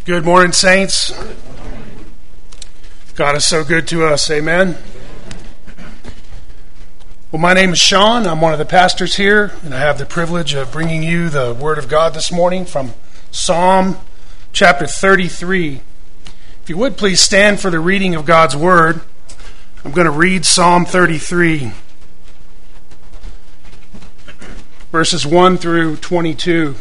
Good morning, saints. God is so good to us. Amen. Well, my name is Sean. I'm one of the pastors here, and I have the privilege of bringing you the Word of God this morning from Psalm chapter 33. If you would, please stand for the reading of God's Word. I'm going to read Psalm 33, verses 1 through 22.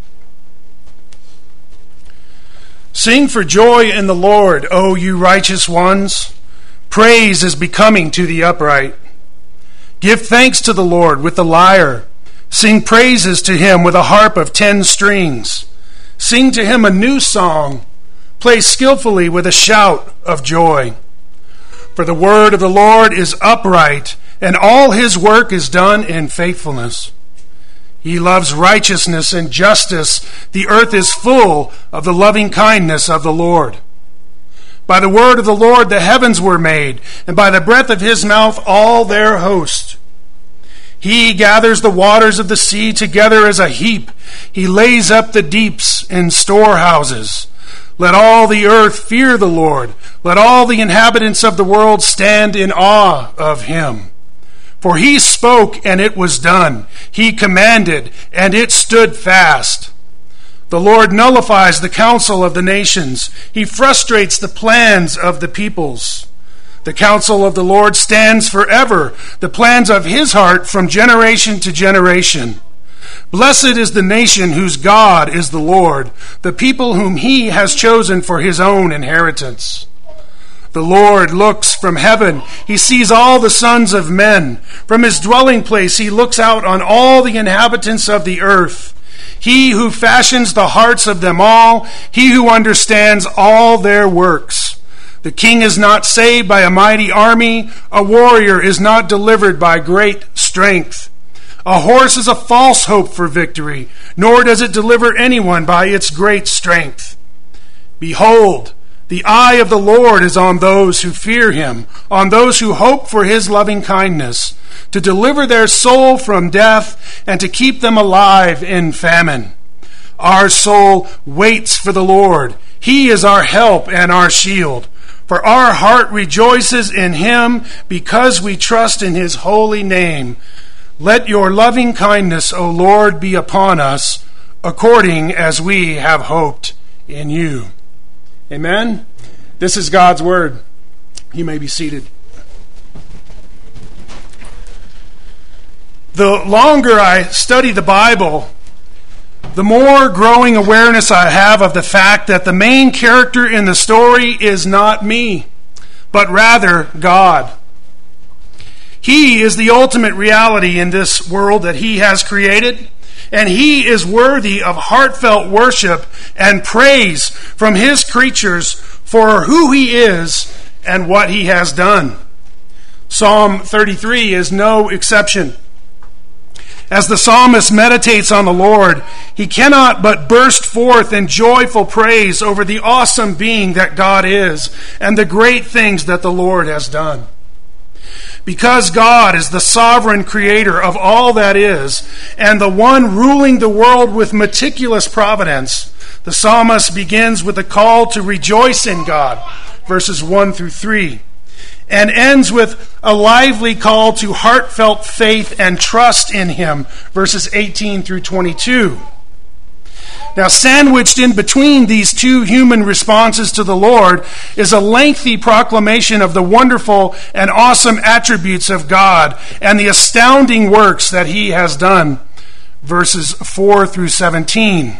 Sing for joy in the Lord, O you righteous ones. Praise is becoming to the upright. Give thanks to the Lord with the lyre. Sing praises to him with a harp of 10 strings. Sing to him a new song. Play skillfully with a shout of joy. For the word of the Lord is upright, and all his work is done in faithfulness. He loves righteousness and justice. The earth is full of the loving kindness of the Lord. By the word of the Lord the heavens were made, and by the breath of his mouth all their host. He gathers the waters of the sea together as a heap. He lays up the deeps in storehouses. Let all the earth fear the Lord. Let all the inhabitants of the world stand in awe of him. For he spoke, and it was done. He commanded, and it stood fast. The Lord nullifies the counsel of the nations. He frustrates the plans of the peoples. The counsel of the Lord stands forever, the plans of his heart from generation to generation. Blessed is the nation whose God is the Lord, the people whom he has chosen for his own inheritance. The Lord looks from heaven. He sees all the sons of men. From his dwelling place he looks out on all the inhabitants of the earth. He who fashions the hearts of them all, he who understands all their works. The king is not saved by a mighty army. A warrior is not delivered by great strength. A horse is a false hope for victory, nor does it deliver anyone by its great strength. Behold, the eye of the Lord is on those who fear him, on those who hope for his loving kindness, to deliver their soul from death and to keep them alive in famine. Our soul waits for the Lord. He is our help and our shield. For our heart rejoices in him because we trust in his holy name. Let your loving kindness, O Lord, be upon us, according as we have hoped in you. Amen. This is God's word. You may be seated. The longer I study the Bible, the more growing awareness I have of the fact that the main character in the story is not me, but rather God. He is the ultimate reality in this world that he has created, and he is worthy of heartfelt worship and praise from his creatures for who he is and what he has done. Psalm 33 is no exception. As the psalmist meditates on the Lord, he cannot but burst forth in joyful praise over the awesome being that God is and the great things that the Lord has done. Because God is the sovereign creator of all that is, and the one ruling the world with meticulous providence, the psalmist begins with a call to rejoice in God, verses 1 through 3, and ends with a lively call to heartfelt faith and trust in him, verses 18 through 22. Now, sandwiched in between these two human responses to the Lord is a lengthy proclamation of the wonderful and awesome attributes of God and the astounding works that he has done, verses 4 through 17.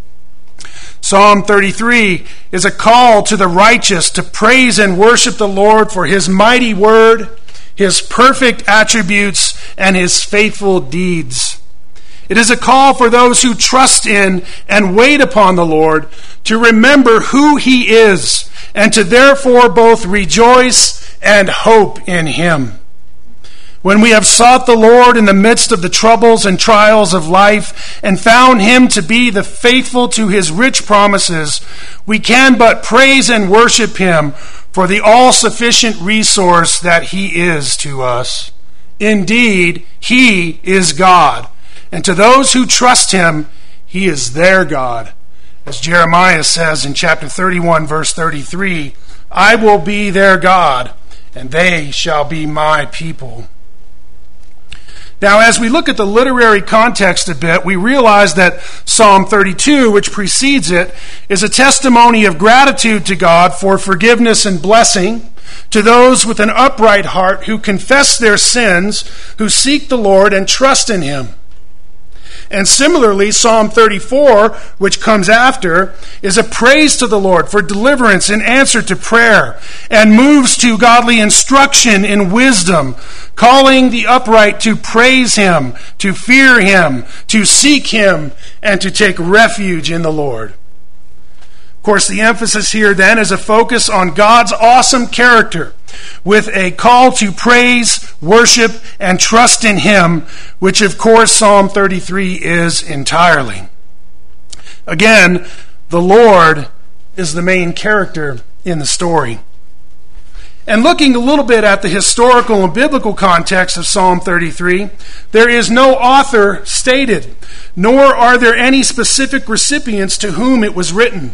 Psalm 33 is a call to the righteous to praise and worship the Lord for his mighty word, his perfect attributes, and his faithful deeds. It is a call for those who trust in and wait upon the Lord to remember who he is and to therefore both rejoice and hope in him. When we have sought the Lord in the midst of the troubles and trials of life and found him to be the faithful to his rich promises, we can but praise and worship him for the all-sufficient resource that he is to us. Indeed, he is God. And to those who trust him, he is their God, As Jeremiah says in chapter 31, verse 33, I will be their God, and they shall be my people. Now, as we look at the literary context a bit, we realize that Psalm 32, which precedes it, is a testimony of gratitude to God for forgiveness and blessing to those with an upright heart who confess their sins, who seek the Lord and trust in Him. And similarly, Psalm 34, which comes after, is a praise to the Lord for deliverance in answer to prayer, and moves to godly instruction in wisdom, calling the upright to praise Him, to fear Him, to seek Him, and to take refuge in the Lord. Of course, the emphasis here then is a focus on God's awesome character, with a call to praise, worship, and trust in Him, which of course Psalm 33 is entirely. Again, the Lord is the main character in the story. And looking a little bit at the historical and biblical context of Psalm 33, there is no author stated, nor are there any specific recipients to whom it was written.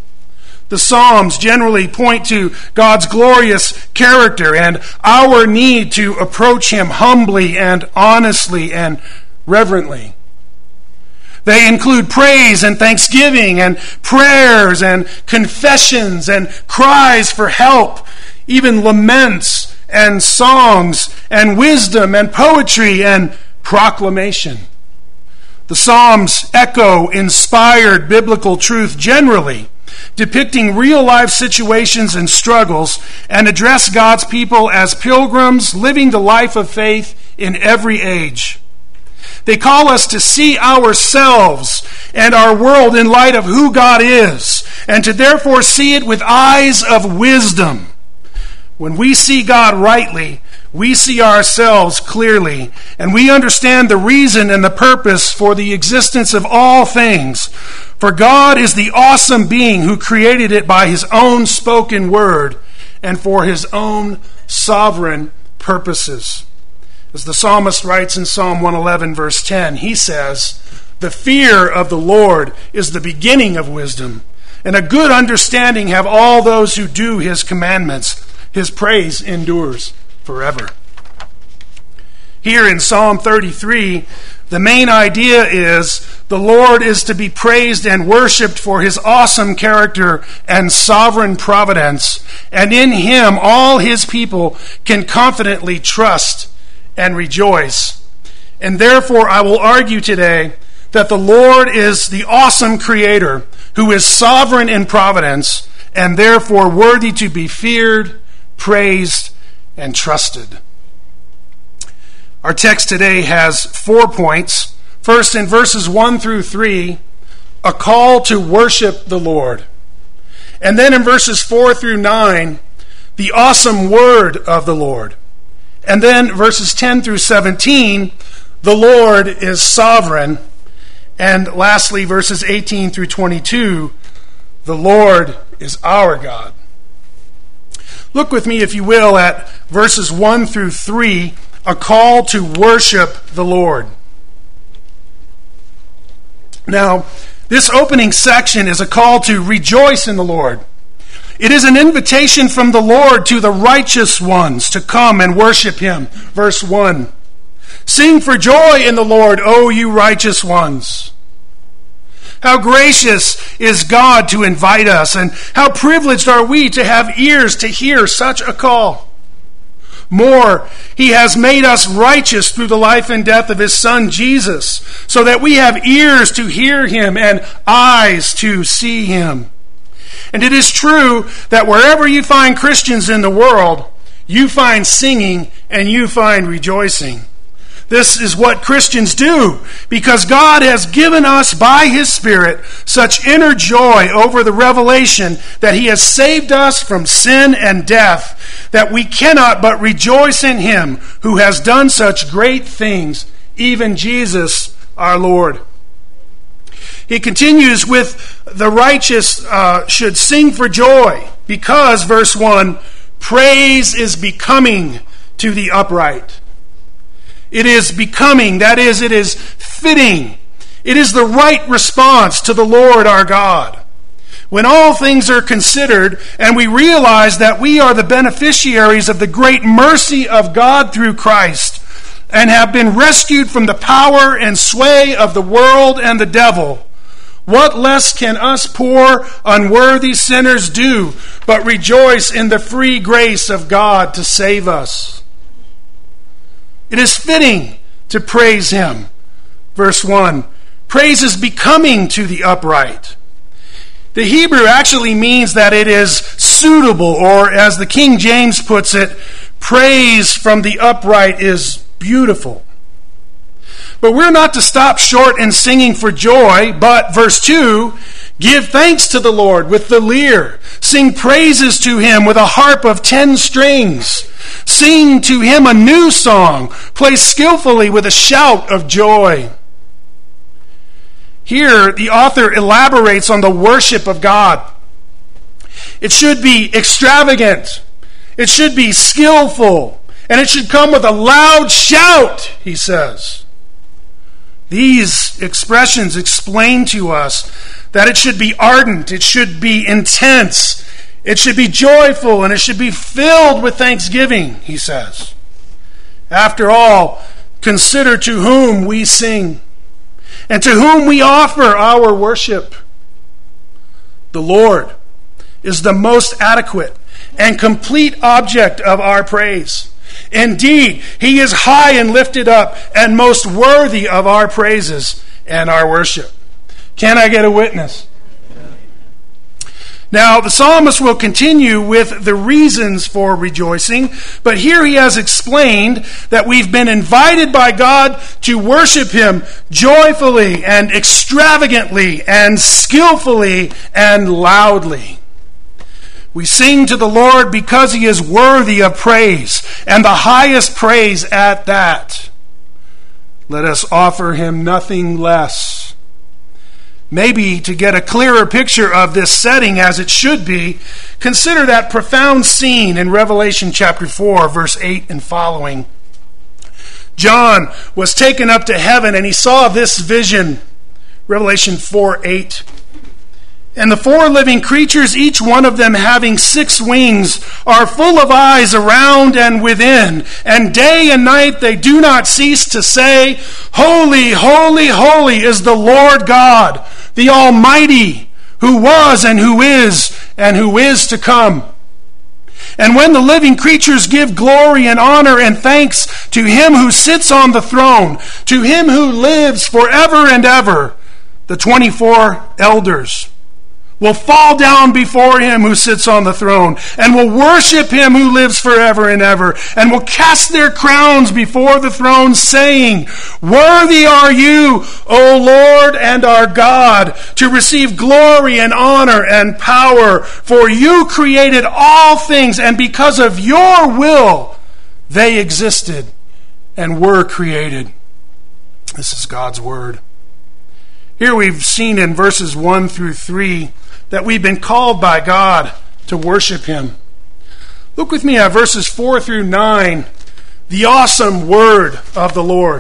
The Psalms generally point to God's glorious character and our need to approach Him humbly and honestly and reverently. They include praise and thanksgiving and prayers and confessions and cries for help, even laments and songs and wisdom and poetry and proclamation. The Psalms echo inspired biblical truth generally, depicting real-life situations and struggles, and address God's people as pilgrims living the life of faith in every age. They call us to see ourselves and our world in light of who God is, and to therefore see it with eyes of wisdom. When we see God rightly, we see ourselves clearly, and we understand the reason and the purpose for the existence of all things. For God is the awesome being who created it by His own spoken word and for His own sovereign purposes. As the psalmist writes in Psalm 111, verse 10, he says, "The fear of the Lord is the beginning of wisdom, and a good understanding have all those who do His commandments. His praise endures forever." Here in Psalm 33, the main idea is the Lord is to be praised and worshiped for His awesome character and sovereign providence, and in Him all His people can confidently trust and rejoice. And therefore I will argue today that the Lord is the awesome Creator who is sovereign in providence and therefore worthy to be feared, praised, and trusted. Our text today has 4 points. First, in verses 1 through 3, a call to worship the Lord. And then in verses 4 through 9, the awesome word of the Lord. And then verses 10 through 17, the Lord is sovereign. And lastly, verses 18 through 22, the Lord is our God. Look with me, if you will, at verses 1 through 3, a call to worship the Lord. Now, this opening section is a call to rejoice in the Lord. It is an invitation from the Lord to the righteous ones to come and worship Him. Verse 1, "Sing for joy in the Lord, O you righteous ones." How gracious is God to invite us, and how privileged are we to have ears to hear such a call. More, He has made us righteous through the life and death of His Son Jesus, so that we have ears to hear Him and eyes to see Him. And it is true that wherever you find Christians in the world, you find singing and you find rejoicing. This is what Christians do, because God has given us by His Spirit such inner joy over the revelation that He has saved us from sin and death, that we cannot but rejoice in Him who has done such great things, even Jesus our Lord. He continues with the righteous should sing for joy, because, verse 1, praise is becoming to the upright. It is becoming, that is, it is fitting. It is the right response to the Lord our God. When all things are considered and we realize that we are the beneficiaries of the great mercy of God through Christ and have been rescued from the power and sway of the world and the devil, what less can us poor, unworthy sinners do but rejoice in the free grace of God to save us? It is fitting to praise him. Verse 1, praise is becoming to the upright. The Hebrew actually means that it is suitable, or as the King James puts it, praise from the upright is beautiful. But we're not to stop short in singing for joy, but, verse 2, give thanks to the Lord with the lyre. Sing praises to him with a harp of 10 strings. Sing to him a new song. Play skillfully with a shout of joy. Here, the author elaborates on the worship of God. It should be extravagant. It should be skillful. And it should come with a loud shout, he says. These expressions explain to us that it should be ardent, it should be intense, it should be joyful, and it should be filled with thanksgiving, he says. After all, consider to whom we sing and to whom we offer our worship. The Lord is the most adequate and complete object of our praise. Indeed, he is high and lifted up and most worthy of our praises and our worship. Can I get a witness? Now, the psalmist will continue with the reasons for rejoicing, but here he has explained that we've been invited by God to worship him joyfully and extravagantly and skillfully and loudly. We sing to the Lord because he is worthy of praise, and the highest praise at that. Let us offer him nothing less. Maybe to get a clearer picture of this setting as it should be, consider that profound scene in Revelation chapter 4, verse 8 and following. John was taken up to heaven and he saw this vision. Revelation 4:8. And the 4 living creatures, each one of them having 6 wings, are full of eyes around and within. And day and night they do not cease to say, Holy, holy, holy is the Lord God, the Almighty, who was and who is to come. And when the living creatures give glory and honor and thanks to him who sits on the throne, to him who lives forever and ever, the 24 elders will fall down before him who sits on the throne and will worship him who lives forever and ever, and will cast their crowns before the throne, saying, Worthy are you, O Lord and our God, to receive glory and honor and power, for you created all things, and because of your will they existed and were created. This is God's word. Here we've seen in verses 1 through 3 that we've been called by God to worship him. Look with me at verses 4 through 9, the awesome word of the Lord.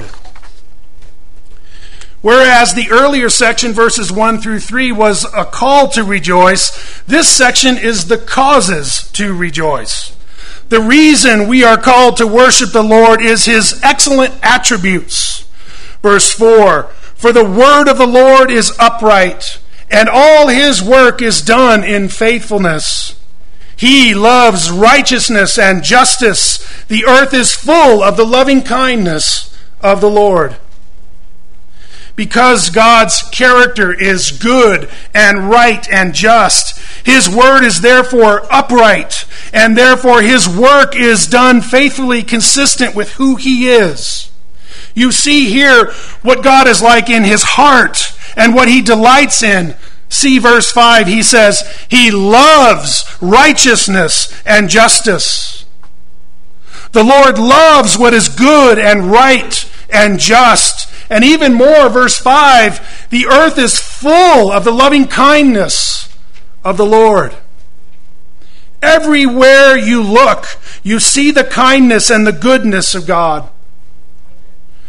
Whereas the earlier section, verses 1 through 3, was a call to rejoice, this section is the causes to rejoice. The reason we are called to worship the Lord is his excellent attributes. Verse 4, For the word of the Lord is upright, and all his work is done in faithfulness. He loves righteousness and justice. The earth is full of the loving kindness of the Lord. Because God's character is good and right and just, his word is therefore upright, and therefore his work is done faithfully consistent with who he is. You see here what God is like in his heart and what he delights in. See verse 5, he says, he loves righteousness and justice. The Lord loves what is good and right and just. And even more, verse 5, the earth is full of the loving kindness of the Lord. Everywhere you look, you see the kindness and the goodness of God.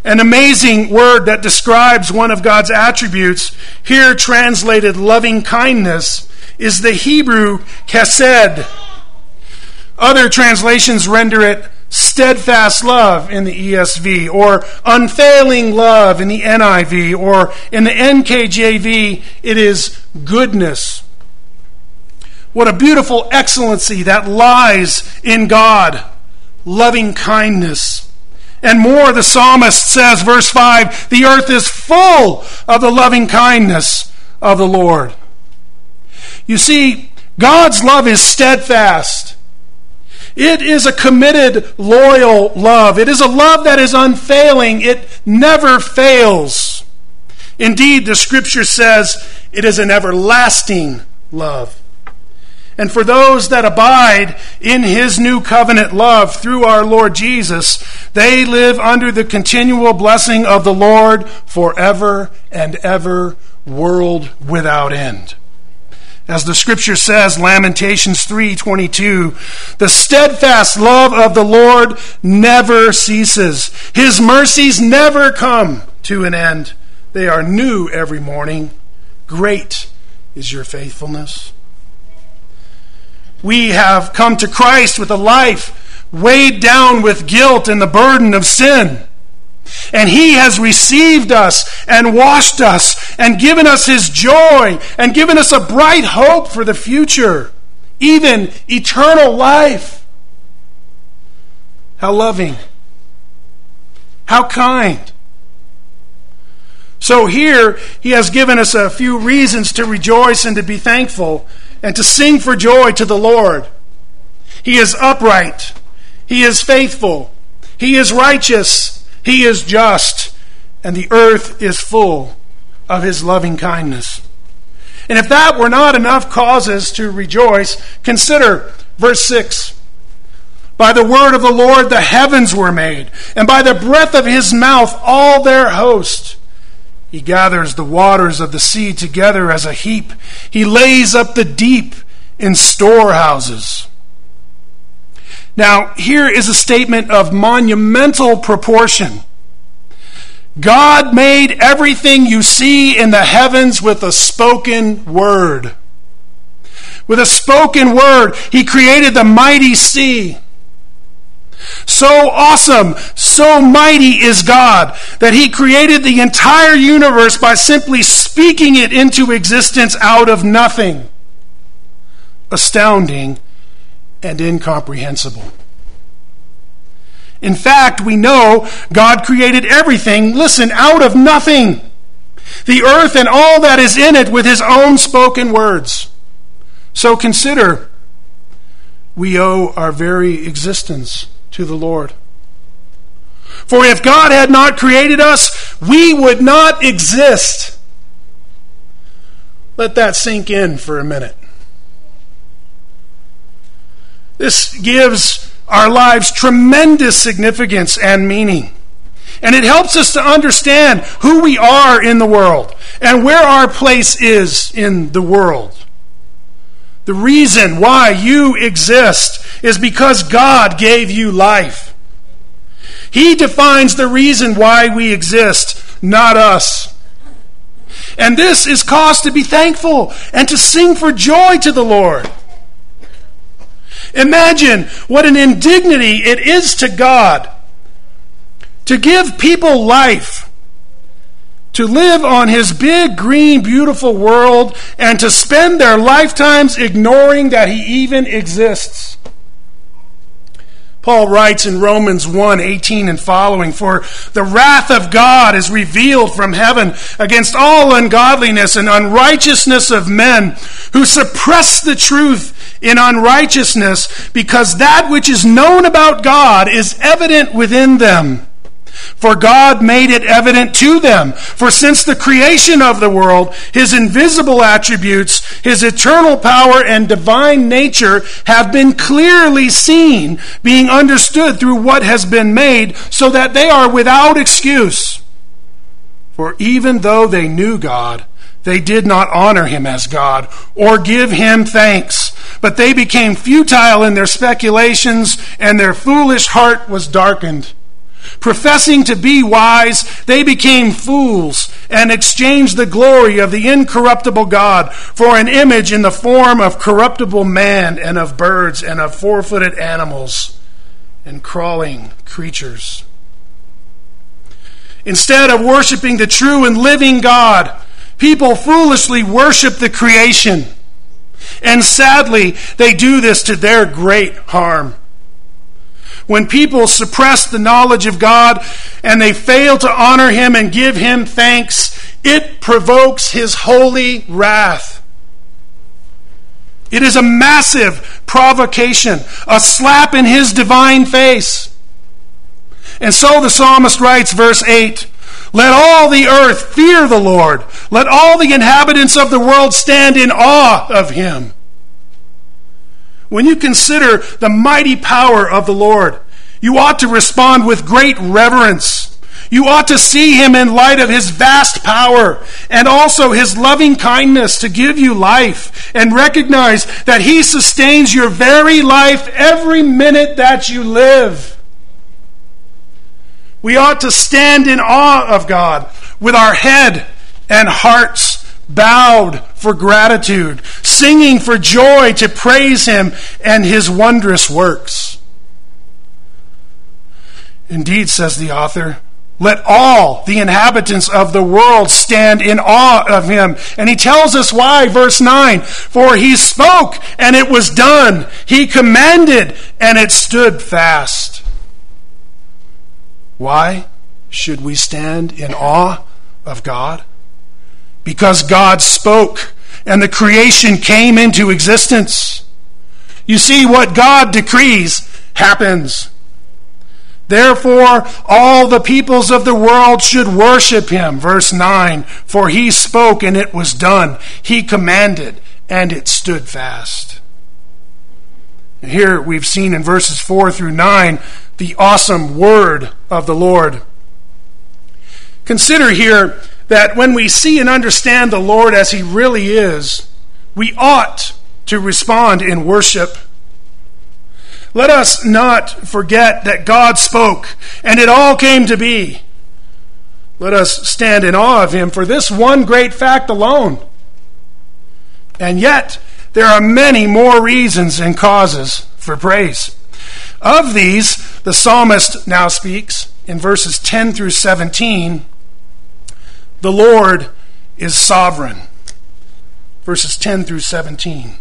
An amazing word that describes one of God's attributes, here translated loving kindness, is the Hebrew chesed. Other translations render it steadfast love in the ESV, or unfailing love in the NIV, or in the NKJV, it is goodness. What a beautiful excellency that lies in God, loving kindness. And more, the psalmist says, verse 5, the earth is full of the loving kindness of the Lord. You see, God's love is steadfast. It is a committed, loyal love. It is a love that is unfailing. It never fails. Indeed, the Scripture says it is an everlasting love. And for those that abide in His new covenant love through our Lord Jesus, they live under the continual blessing of the Lord forever and ever, world without end. As the Scripture says, Lamentations 3:22, the steadfast love of the Lord never ceases. His mercies never come to an end. They are new every morning. Great is your faithfulness. We have come to Christ with a life weighed down with guilt and the burden of sin. And He has received us and washed us and given us His joy and given us a bright hope for the future, even eternal life. How loving. How kind. So here He has given us a few reasons to rejoice and to be thankful and to sing for joy to the Lord. He is upright. He is faithful. He is righteous. He is just. And the earth is full of His loving kindness. And if that were not enough causes to rejoice, consider verse 6. By the word of the Lord the heavens were made, and by the breath of His mouth all their host. He gathers the waters of the sea together as a heap. He lays up the deep in storehouses. Now, here is a statement of monumental proportion. God made everything you see in the heavens with a spoken word. With a spoken word, He created the mighty sea. So awesome, so mighty is God that He created the entire universe by simply speaking it into existence out of nothing. Astounding and incomprehensible. In fact, we know God created everything, listen, out of nothing. The earth and all that is in it with His own spoken words. So consider, we owe our very existence to the Lord. For if God had not created us, we would not exist. Let that sink in for a minute. This gives our lives tremendous significance and meaning. And it helps us to understand who we are in the world and where our place is in the world. The reason why you exist is because God gave you life. He defines the reason why we exist, not us. And this is cause to be thankful and to sing for joy to the Lord. Imagine what an indignity it is to God to give people life, to live on His big, green, beautiful world, and to spend their lifetimes ignoring that He even exists. Paul writes in Romans 1:18 and following, for the wrath of God is revealed from heaven against all ungodliness and unrighteousness of men who suppress the truth in unrighteousness, because that which is known about God is evident within them. For God made it evident to them. For since the creation of the world, His invisible attributes, His eternal power and divine nature have been clearly seen, being understood through what has been made, so that they are without excuse. For even though they knew God, they did not honor Him as God or give Him thanks, but they became futile in their speculations, and their foolish heart was darkened. Professing to be wise, they became fools and exchanged the glory of the incorruptible God for an image in the form of corruptible man and of birds and of four-footed animals and crawling creatures. Instead of worshiping the true and living God, people foolishly worship the creation. And sadly, they do this to their great harm. When people suppress the knowledge of God and they fail to honor Him and give Him thanks, it provokes His holy wrath. It is a massive provocation, a slap in His divine face. And so the psalmist writes, verse 8, "Let all the earth fear the Lord. Let all the inhabitants of the world stand in awe of Him." When you consider the mighty power of the Lord, you ought to respond with great reverence. You ought to see Him in light of His vast power and also His loving kindness to give you life, and recognize that He sustains your very life every minute that you live. We ought to stand in awe of God with our head and hearts bowed for gratitude, singing for joy to praise Him and His wondrous works. Indeed, says the author, let all the inhabitants of the world stand in awe of Him. And he tells us why, verse 9, "For He spoke, and it was done. He commanded, and it stood fast." Why should we stand in awe of God? Because God spoke, and the creation came into existence. You see, what God decrees happens. Therefore, all the peoples of the world should worship Him. Verse 9, "For He spoke, and it was done. He commanded, and it stood fast." And here we've seen in verses 4 through 9 the awesome word of the Lord. Consider here that when we see and understand the Lord as He really is, we ought to respond in worship. Let us not forget that God spoke and it all came to be. Let us stand in awe of Him for this one great fact alone. And yet, there are many more reasons and causes for praise. Of these, the psalmist now speaks in verses 10 through 17. The Lord is sovereign. Verses 10 through 17.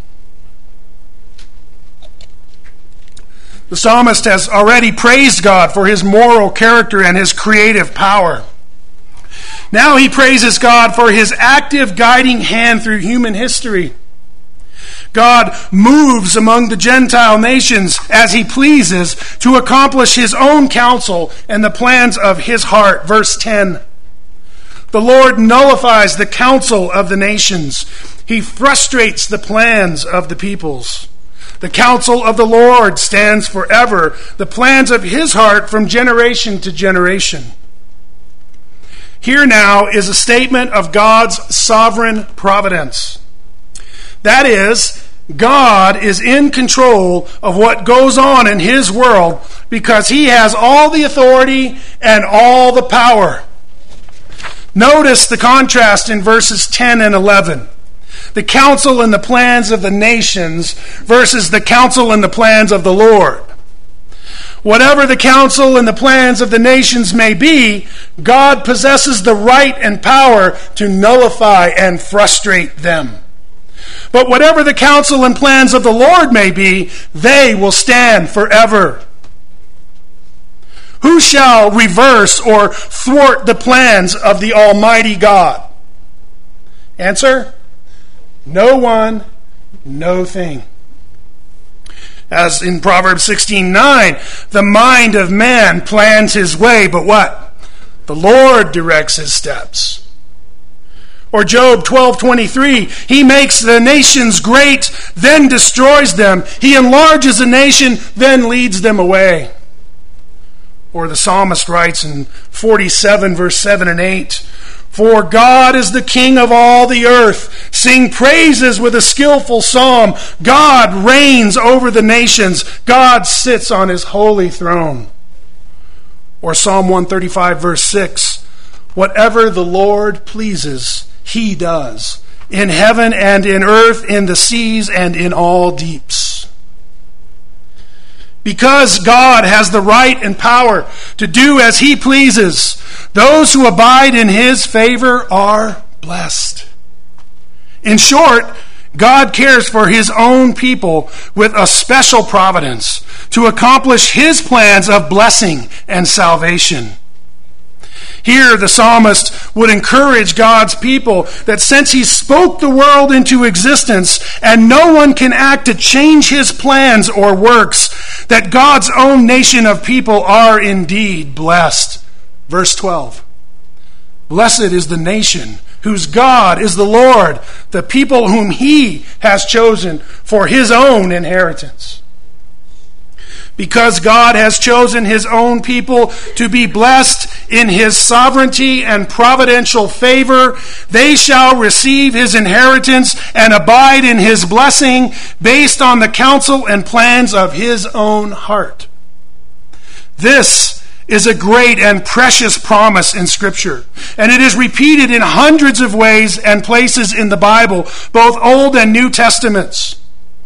The psalmist has already praised God for His moral character and His creative power. Now he praises God for His active guiding hand through human history. God moves among the Gentile nations as He pleases to accomplish His own counsel and the plans of His heart. Verse 10. The Lord nullifies the counsel of the nations. He frustrates the plans of the peoples. The counsel of the Lord stands forever, the plans of His heart from generation to generation. Here now is a statement of God's sovereign providence. That is, God is in control of what goes on in His world because He has all the authority and all the power. Notice the contrast in verses 10 and 11. The counsel and the plans of the nations versus the counsel and the plans of the Lord. Whatever the counsel and the plans of the nations may be, God possesses the right and power to nullify and frustrate them. But whatever the counsel and plans of the Lord may be, they will stand forever. Who shall reverse or thwart the plans of the Almighty God? Answer: no one, no thing. As in Proverbs 16:9, the mind of man plans his way, but what? The Lord directs his steps. Or Job 12:23, He makes the nations great, then destroys them. He enlarges a nation, then leads them away. Or the psalmist writes in 47 verse 7 and 8, For God is the King of all the earth. Sing praises with a skillful psalm. God reigns over the nations. God sits on His holy throne. Or Psalm 135, verse 6, whatever the Lord pleases, he does, in heaven and in earth, in the seas and in all deeps. Because God has the right and power to do as he pleases, those who abide in his favor are blessed. In short, God cares for his own people with a special providence to accomplish his plans of blessing and salvation. Here, the psalmist would encourage God's people that since he spoke the world into existence and no one can act to change his plans or works, that God's own nation of people are indeed blessed. Verse 12. Blessed is the nation whose God is the Lord, the people whom he has chosen for his own inheritance. Because God has chosen his own people to be blessed in his sovereignty and providential favor, they shall receive his inheritance and abide in his blessing based on the counsel and plans of his own heart. This is a great and precious promise in Scripture, and it is repeated in hundreds of ways and places in the Bible, both Old and New Testaments.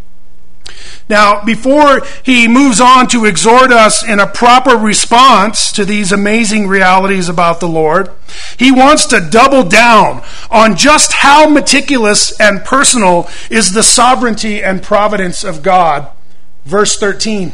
Now, before he moves on to exhort us in a proper response to these amazing realities about the Lord, he wants to double down on just how meticulous and personal is the sovereignty and providence of God. Verse 13.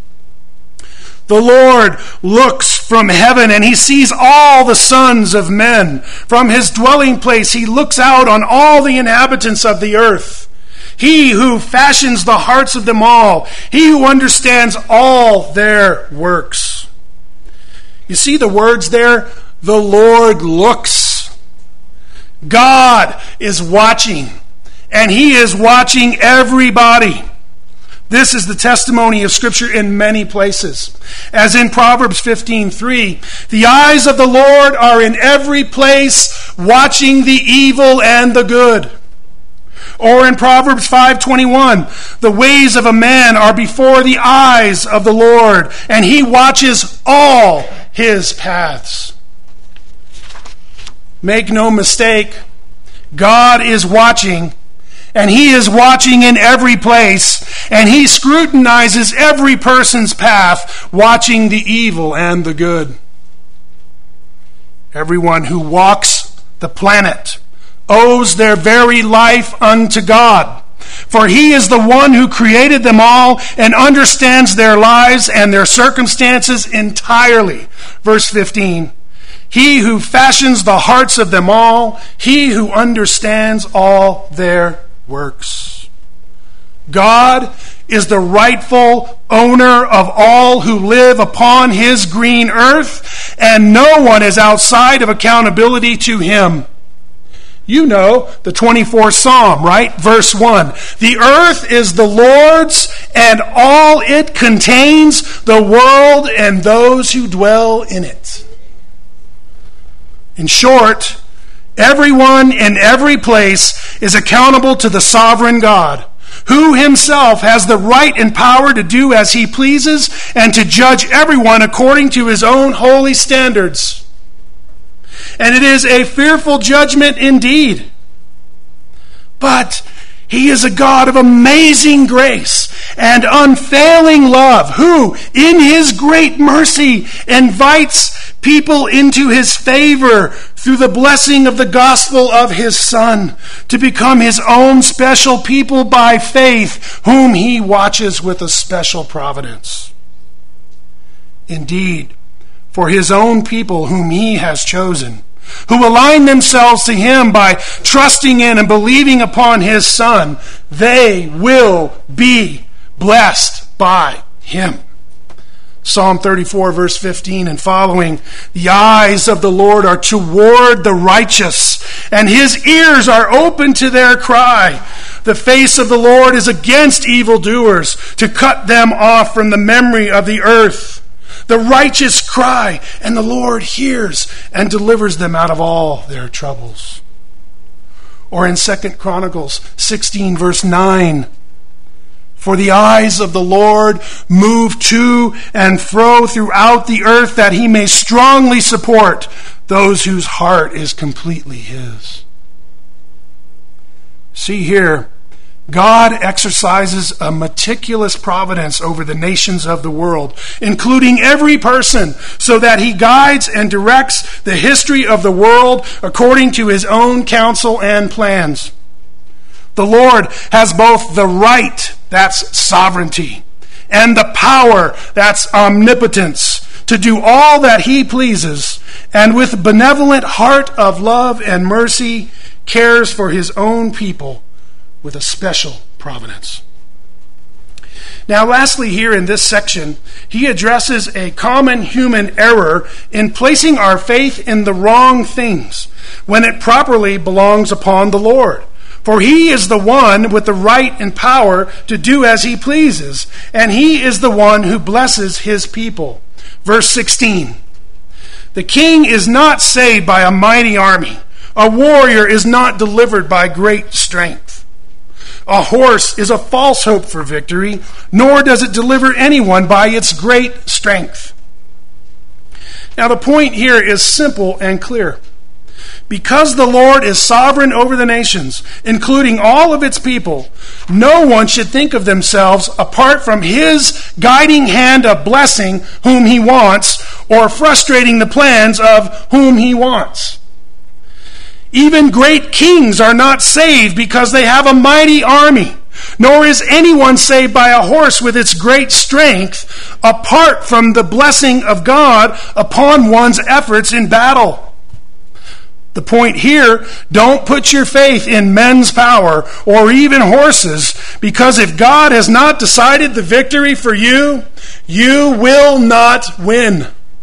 The Lord looks from heaven and he sees all the sons of men. From his dwelling place he looks out on all the inhabitants of the earth. He who fashions the hearts of them all. He who understands all their works. You see the words there? The Lord looks. God is watching. And he is watching everybody. This is the testimony of Scripture in many places. As in Proverbs 15:3, the eyes of the Lord are in every place, watching the evil and the good. Or in Proverbs 5:21, the ways of a man are before the eyes of the Lord, and he watches all his paths. Make no mistake, God is watching. And he is watching in every place, and he scrutinizes every person's path, watching the evil and the good. Everyone who walks the planet owes their very life unto God, for he is the one who created them all and understands their lives and their circumstances entirely. Verse 15. He who fashions the hearts of them all, he who understands all their works. God is the rightful owner of all who live upon his green earth, and no one is outside of accountability to him. You know the 24th Psalm, right? Verse 1. The earth is the Lord's and all it contains, the world and those who dwell in it. In short, everyone in every place is accountable to the sovereign God, who himself has the right and power to do as he pleases and to judge everyone according to his own holy standards. And it is a fearful judgment indeed. But he is a God of amazing grace and unfailing love, who, in his great mercy, invites people into his favor through the blessing of the gospel of his Son, to become his own special people by faith, whom he watches with a special providence. Indeed, for his own people whom he has chosen, who align themselves to him by trusting in and believing upon his Son, they will be blessed by him. Psalm 34, verse 15 and following, the eyes of the Lord are toward the righteous, and his ears are open to their cry. The face of the Lord is against evildoers, to cut them off from the memory of the earth. The righteous cry, and the Lord hears and delivers them out of all their troubles. Or in 2 Chronicles 16, verse 9, For the eyes of the Lord move to and fro throughout the earth, that he may strongly support those whose heart is completely his. See here, God exercises a meticulous providence over the nations of the world, including every person, so that he guides and directs the history of the world according to his own counsel and plans. The Lord has both the right, that's sovereignty, and the power, that's omnipotence, to do all that he pleases, and with benevolent heart of love and mercy cares for his own people with a special providence. Now, lastly, here in this section, he addresses a common human error in placing our faith in the wrong things when it properly belongs upon the Lord. For he is the one with the right and power to do as he pleases, and he is the one who blesses his people. Verse 16, the king is not saved by a mighty army. A warrior is not delivered by great strength. A horse is a false hope for victory, nor does it deliver anyone by its great strength. Now the point here is simple and clear. Because the Lord is sovereign over the nations, including all of its people, no one should think of themselves apart from his guiding hand of blessing whom he wants, or frustrating the plans of whom he wants. Even great kings are not saved because they have a mighty army, nor is anyone saved by a horse with its great strength, apart from the blessing of God upon one's efforts in battle. The point here, don't put your faith in men's power or even horses, because if God has not decided the victory for you, you will not win.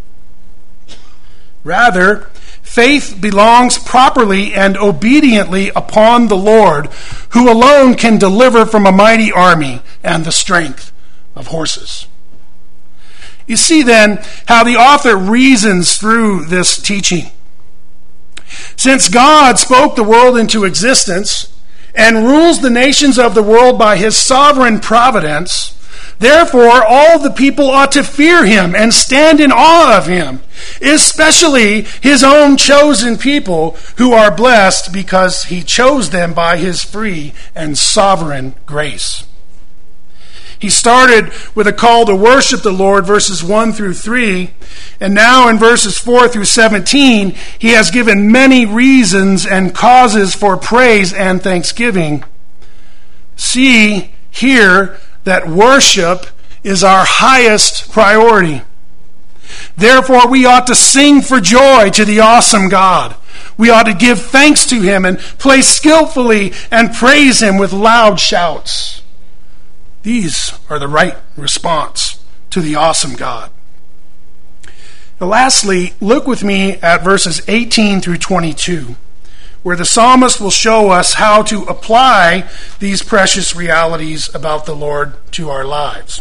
Rather, faith belongs properly and obediently upon the Lord, who alone can deliver from a mighty army and the strength of horses. You see then how the author reasons through this teaching. Since God spoke the world into existence and rules the nations of the world by his sovereign providence, therefore all the people ought to fear him and stand in awe of him, especially his own chosen people, who are blessed because he chose them by his free and sovereign grace. He started with a call to worship the Lord, verses 1 through 3, and now in verses 4 through 17, he has given many reasons and causes for praise and thanksgiving. See here that worship is our highest priority. Therefore, we ought to sing for joy to the awesome God. We ought to give thanks to him and play skillfully and praise him with loud shouts. These are the right response to the awesome God. Now, lastly, look with me at verses 18 through 22, where the psalmist will show us how to apply these precious realities about the Lord to our lives.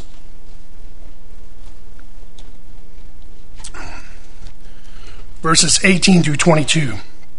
Verses 18 through 22.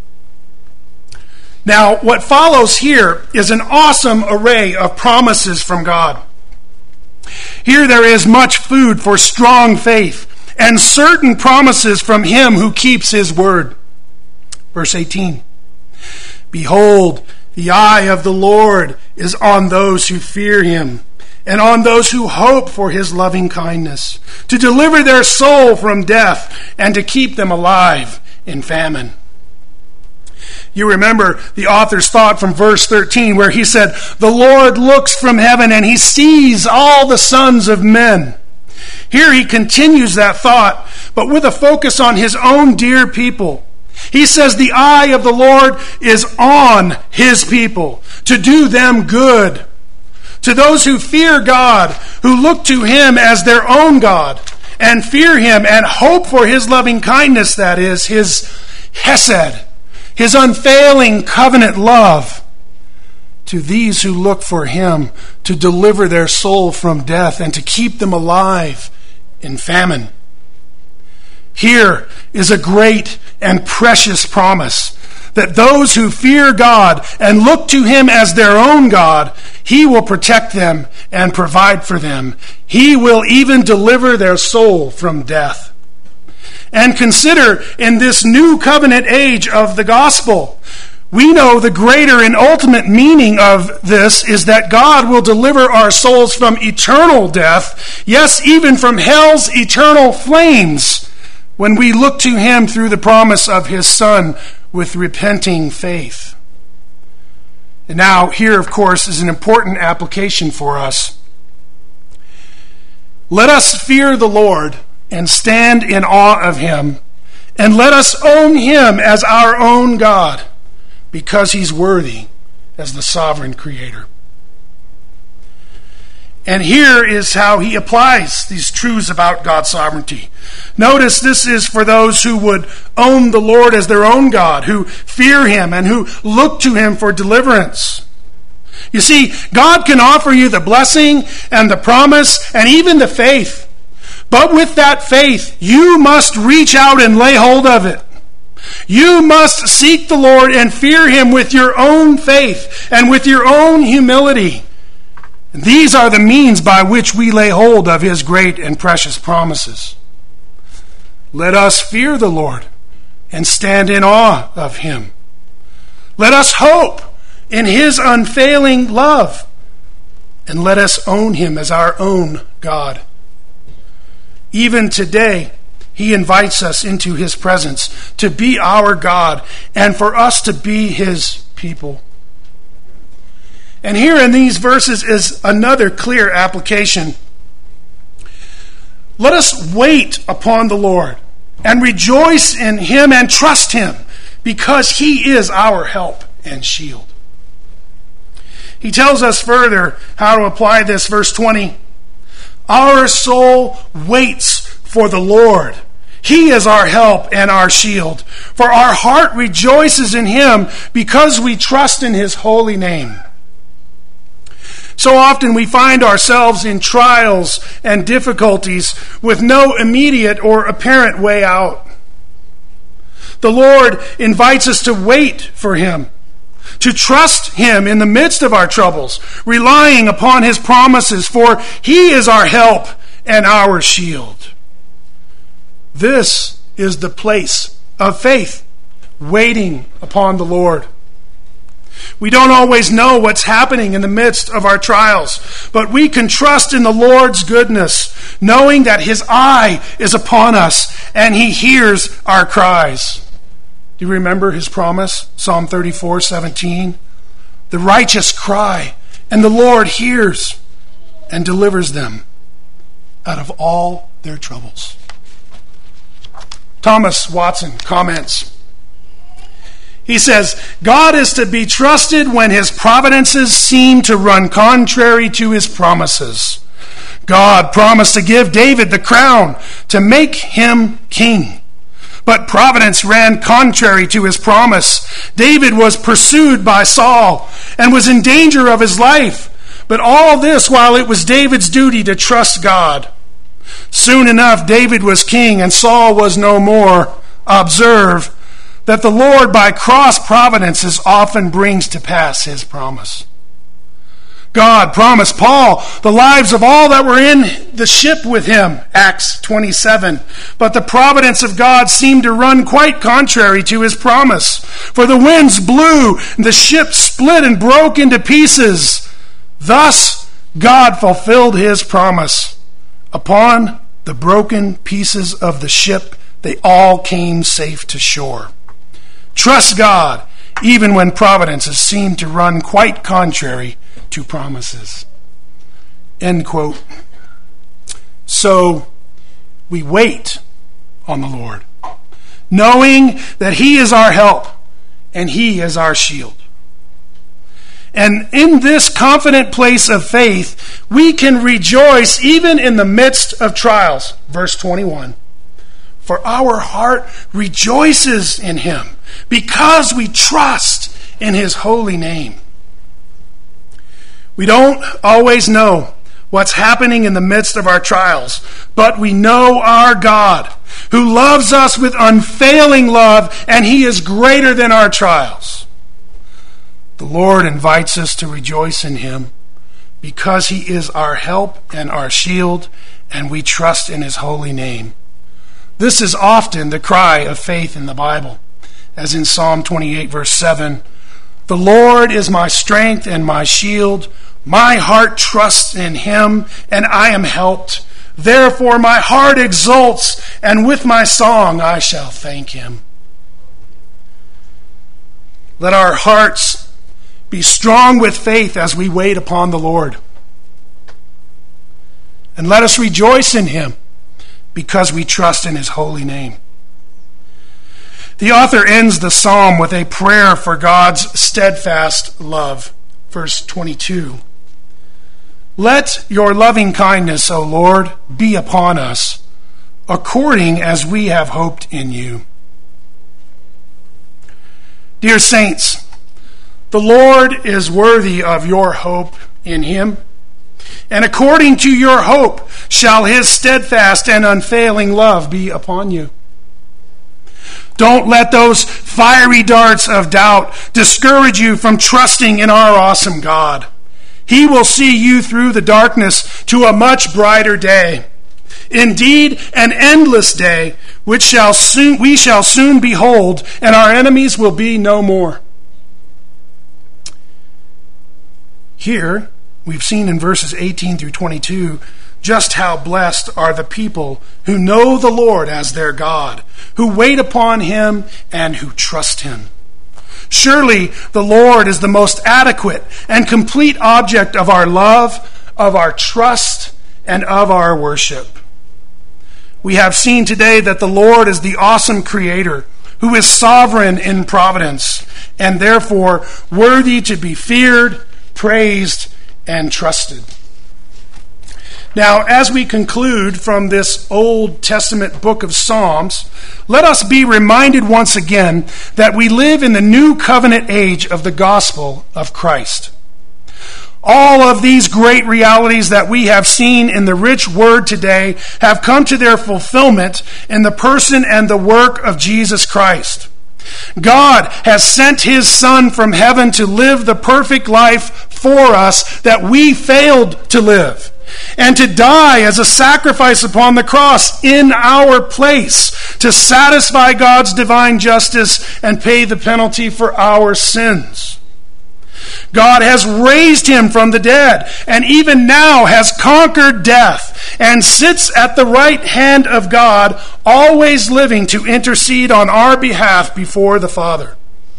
Now, what follows here is an awesome array of promises from God. Here there is much food for strong faith and certain promises from him who keeps his word. Verse 18. Behold, the eye of the Lord is on those who fear him, and on those who hope for his loving kindness, to deliver their soul from death and to keep them alive in famine. You remember the author's thought from verse 13, where he said, the Lord looks from heaven and he sees all the sons of men. Here he continues that thought, but with a focus on his own dear people. He says the eye of the Lord is on his people to do them good. To those who fear God, who look to him as their own God, and fear him and hope for his loving kindness, that is, his hesed, his unfailing covenant love. To these who look for him to deliver their soul from death and to keep them alive in famine. Here is a great and precious promise that those who fear God and look to him as their own God, he will protect them and provide for them. He will even deliver their soul from death. And consider, in this new covenant age of the gospel, we know the greater and ultimate meaning of this is that God will deliver our souls from eternal death, yes, even from hell's eternal flames, when we look to him through the promise of his Son with repenting faith. And now, here, of course, is an important application for us. Let us fear the Lord and stand in awe of him, and let us own him as our own God, because he's worthy as the sovereign creator. And here is how he applies these truths about God's sovereignty. Notice this is for those who would own the Lord as their own God, who fear him and who look to him for deliverance. You see, God can offer you the blessing and the promise and even the faith. But with that faith, you must reach out and lay hold of it. You must seek the Lord and fear him with your own faith and with your own humility. These are the means by which we lay hold of his great and precious promises. Let us fear the Lord and stand in awe of him. Let us hope in his unfailing love, and let us own him as our own God. Even today, he invites us into his presence to be our God and for us to be his people. And here in these verses is another clear application. Let us wait upon the Lord and rejoice in him and trust him, because he is our help and shield. He tells us further how to apply this. Verse 20. Our soul waits for the Lord. He is our help and our shield. For our heart rejoices in him because we trust in his holy name. So often we find ourselves in trials and difficulties with no immediate or apparent way out. The Lord invites us to wait for him, to trust him in the midst of our troubles, relying upon his promises, for he is our help and our shield. This is the place of faith, waiting upon the Lord. We don't always know what's happening in the midst of our trials, but we can trust in the Lord's goodness, knowing that his eye is upon us and he hears our cries. Do you remember his promise? Psalm 34:17. The righteous cry, and the Lord hears and delivers them out of all their troubles. Thomas Watson comments. He says, God is to be trusted when his providences seem to run contrary to his promises. God promised to give David the crown, to make him king. But providence ran contrary to his promise. David was pursued by Saul and was in danger of his life. But all this while it was David's duty to trust God. Soon enough, David was king and Saul was no more. Observe that the Lord by cross providences often brings to pass his promise. God promised Paul the lives of all that were in the ship with him, Acts 27. But the providence of God seemed to run quite contrary to his promise. For the winds blew, and the ship split and broke into pieces. Thus God fulfilled his promise. Upon the broken pieces of the ship, they all came safe to shore. Trust God, even when providences seem to run quite contrary to promises. End quote. So we wait on the Lord, knowing that he is our help and he is our shield. And in this confident place of faith, we can rejoice even in the midst of trials. Verse 21. For our heart rejoices in him, because we trust in his holy name. We don't always know what's happening in the midst of our trials, but we know our God, who loves us with unfailing love, and he is greater than our trials. The Lord invites us to rejoice in him because he is our help and our shield, and we trust in his holy name. This is often the cry of faith in the Bible, as in Psalm 28, verse 7. The Lord is my strength and my shield. My heart trusts in him, and I am helped. Therefore my heart exults, and with my song I shall thank him. Let our hearts be strong with faith as we wait upon the Lord. And let us rejoice in him because we trust in his holy name. The author ends the psalm with a prayer for God's steadfast love. Verse 22. Let your loving kindness, O Lord, be upon us, according as we have hoped in you. Dear saints, the Lord is worthy of your hope in him, and according to your hope shall his steadfast and unfailing love be upon you. Don't let those fiery darts of doubt discourage you from trusting in our awesome God. He will see you through the darkness to a much brighter day. Indeed, an endless day, which we shall soon behold, and our enemies will be no more. Here, we've seen in verses 18 through 22 just how blessed are the people who know the Lord as their God, who wait upon him and who trust him. Surely the Lord is the most adequate and complete object of our love, of our trust, and of our worship. We have seen today that the Lord is the awesome Creator who is sovereign in providence and therefore worthy to be feared, praised, and trusted. Now, as we conclude from this Old Testament book of Psalms, let us be reminded once again that we live in the new covenant age of the gospel of Christ. All of these great realities that we have seen in the rich word today have come to their fulfillment in the person and the work of Jesus Christ. God has sent his Son from heaven to live the perfect life for us that we failed to live, and to die as a sacrifice upon the cross in our place to satisfy God's divine justice and pay the penalty for our sins. God has raised him from the dead, and even now has conquered death, and sits at the right hand of God, always living to intercede on our behalf before the Father.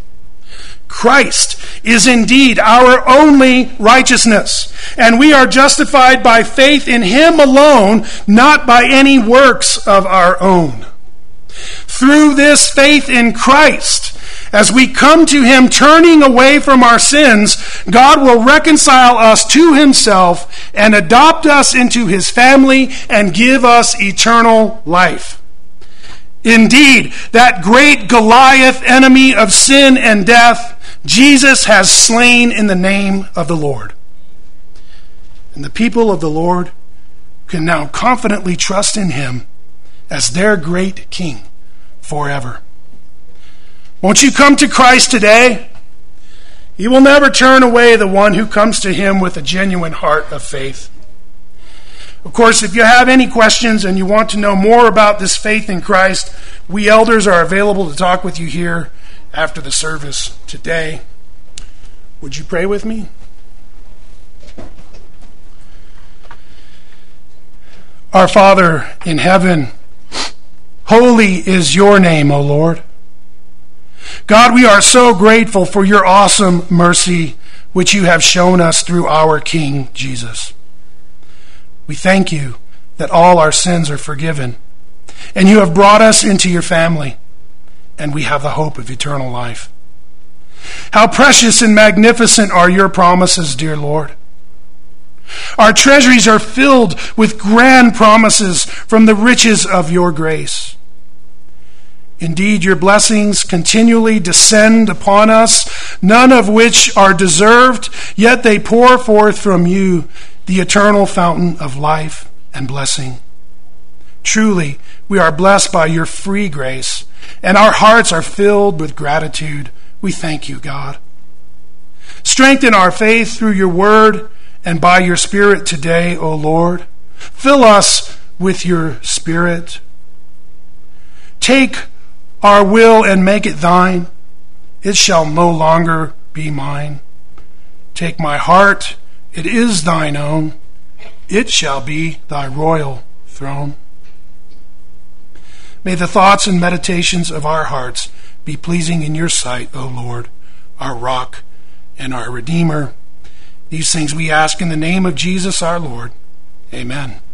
Christ is indeed our only righteousness, and we are justified by faith in him alone, not by any works of our own. Through this faith in Christ, as we come to him turning away from our sins, God will reconcile us to himself and adopt us into his family and give us eternal life. Indeed, that great Goliath enemy of sin and death, Jesus has slain in the name of the Lord. And the people of the Lord can now confidently trust in him as their great King forever. Won't you come to Christ today? He will never turn away the one who comes to him with a genuine heart of faith. Of course, if you have any questions and you want to know more about this faith in Christ, we elders are available to talk with you here after the service today. Would you pray with me? Our Father in heaven, holy is your name, O Lord. God, we are so grateful for your awesome mercy, which you have shown us through our King, Jesus. We thank you that all our sins are forgiven, and you have brought us into your family, and we have the hope of eternal life. How precious and magnificent are your promises, dear Lord. Our treasuries are filled with grand promises from the riches of your grace. Indeed, your blessings continually descend upon us, none of which are deserved, yet they pour forth from you the eternal fountain of life and blessing. Truly, We are blessed by your free grace, and our hearts are filled with gratitude. We thank you, God. Strengthen our faith through your word and by your Spirit today, O Lord. Fill us with your Spirit. Take our will and make it thine. It shall no longer be mine. Take my heart, it is thine own. It shall be thy royal throne. May the thoughts and meditations of our hearts be pleasing in your sight, O Lord, our rock and our Redeemer. These things we ask in the name of Jesus our Lord. Amen.